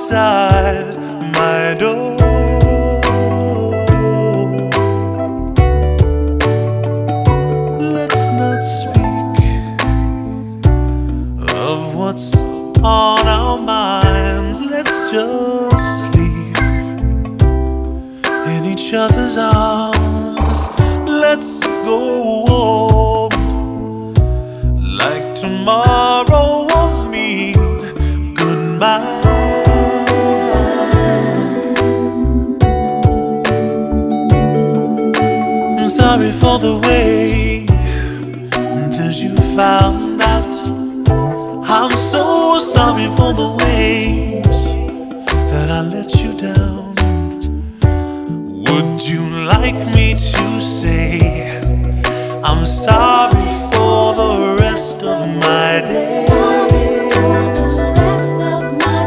outside my door. Let's not speak of what's on our minds. Let's just sleep in each other's arms. Let's go on like tomorrow won't mean goodbye. I'm sorry for the way that you found out. I'm so sorry for the ways that I let you down. Would you like me to say I'm sorry for the rest of my days? Sorry for the rest of my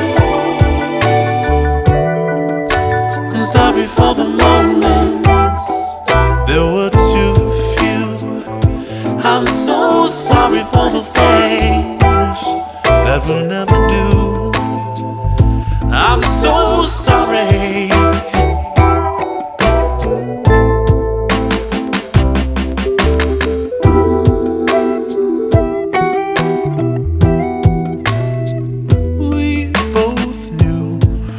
days. I'm sorry for the moments there were too few. I'm so sorry for the things that we'll never do. I'm so sorry. We both knew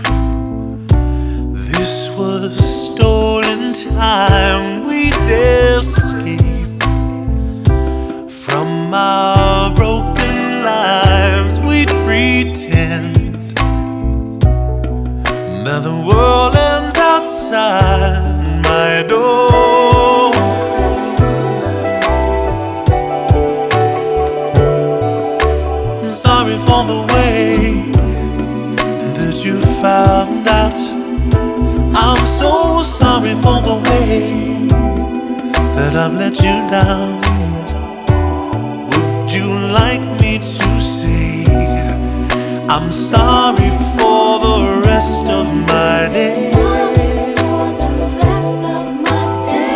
this was stolen time. We'd escape from our broken lives. We'd pretend that the world ends outside my door. I'm sorry for the way that you found out. I'm so sorry for the way that I've let you down. Would you like me to say I'm sorry for the rest of my days? Sorry for the rest of my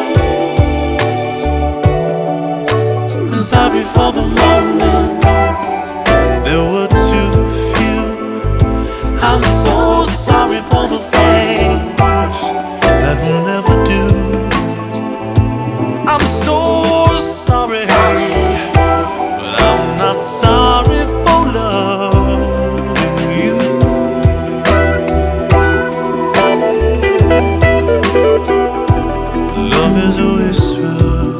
days. I'm sorry for the moments there were too few. I'm so sorry for the things that we'll never do. I'm so sorry, but I'm not sorry for loving you. Love is a whisper,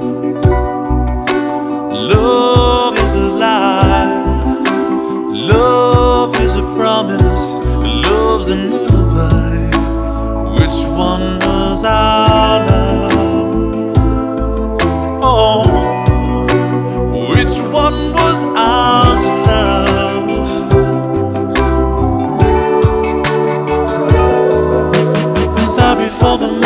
love is a lie, love is a promise, love's an alibi. Which one was our love? Oh, which one was our love? I'm sorry for the